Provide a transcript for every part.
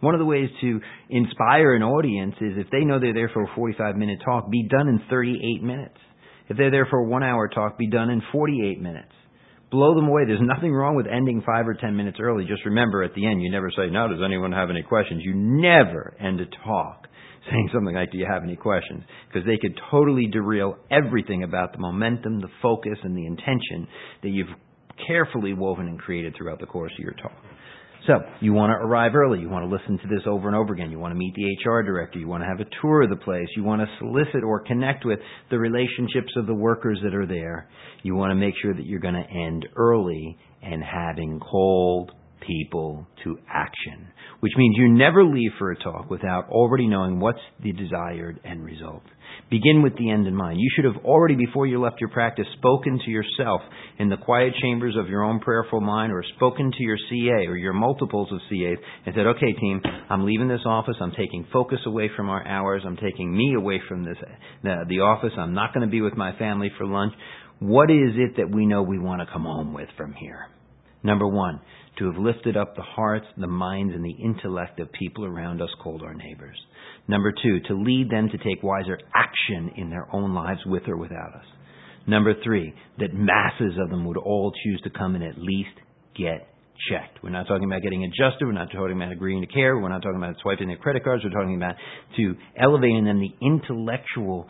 One of the ways to inspire an audience is if they know they're there for a 45-minute talk, be done in 38 minutes. If they're there for a 1-hour talk, be done in 48 minutes. Blow them away. There's nothing wrong with ending 5 or 10 minutes early. Just remember at the end, you never say, now does anyone have any questions? You never end a talk saying something like, do you have any questions? Because they could totally derail everything about the momentum, the focus, and the intention that you've carefully woven and created throughout the course of your talk. So, you want to arrive early. You want to listen to this over and over again. You want to meet the HR director. You want to have a tour of the place. You want to solicit or connect with the relationships of the workers that are there. You want to make sure that you're going to end early and having called people to action, which means you never leave for a talk without already knowing what's the desired end result. Begin with the end in mind. You should have already, before you left your practice, spoken to yourself in the quiet chambers of your own prayerful mind, or spoken to your CA or your multiples of CAs and said, okay, team, I'm leaving this office. I'm taking focus away from our hours. I'm taking me away from the office. I'm not going to be with my family for lunch. What is it that we know we want to come home with from here? Number one, to have lifted up the hearts, the minds, and the intellect of people around us called our neighbors. Number two, to lead them to take wiser action in their own lives with or without us. Number three, that masses of them would all choose to come and at least get checked. We're not talking about getting adjusted. We're not talking about agreeing to care. We're not talking about swiping their credit cards. We're talking about to elevating them the intellectual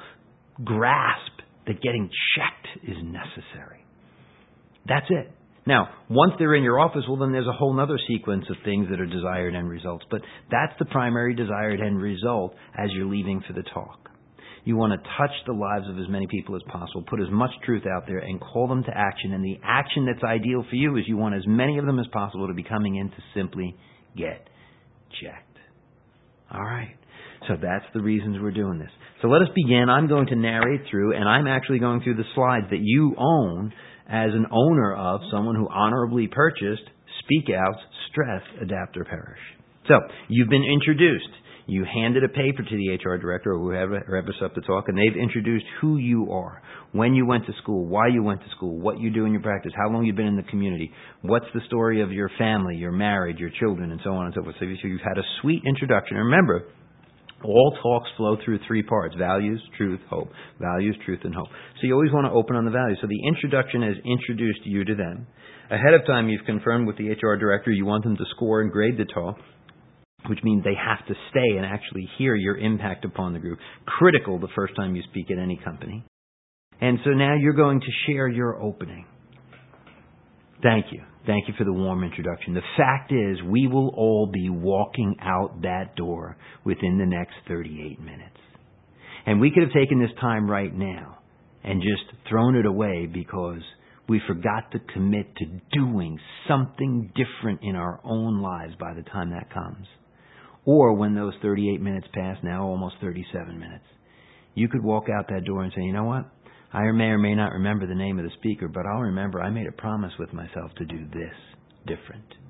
grasp that getting checked is necessary. That's it. Now, once they're in your office, well, then there's a whole other sequence of things that are desired end results. But that's the primary desired end result as you're leaving for the talk. You want to touch the lives of as many people as possible, put as much truth out there, and call them to action. And the action that's ideal for you is you want as many of them as possible to be coming in to simply get checked. All right. So that's the reasons we're doing this. So let us begin. I'm going to narrate through, and I'm actually going through the slides that you own as an owner of someone who honorably purchased Speak Out's Stress Adapt or Perish. So, you've been introduced. You handed a paper to the HR director or whoever us up to talk, and they've introduced who you are, when you went to school, why you went to school, what you do in your practice, how long you've been in the community, what's the story of your family, your marriage, your children, and so on and so forth. So you've had a sweet introduction. And remember, all talks flow through three parts: values, truth, hope. Values, truth, and hope. So you always want to open on the values. So the introduction has introduced you to them. Ahead of time, you've confirmed with the HR director you want them to score and grade the talk, which means they have to stay and actually hear your impact upon the group. Critical the first time you speak at any company. And so now you're going to share your opening. Thank you. Thank you for the warm introduction. The fact is, we will all be walking out that door within the next 38 minutes. And we could have taken this time right now and just thrown it away because we forgot to commit to doing something different in our own lives by the time that comes. Or when those 38 minutes pass, now almost 37 minutes, you could walk out that door and say, you know what? I may or may not remember the name of the speaker, but I'll remember I made a promise with myself to do this different.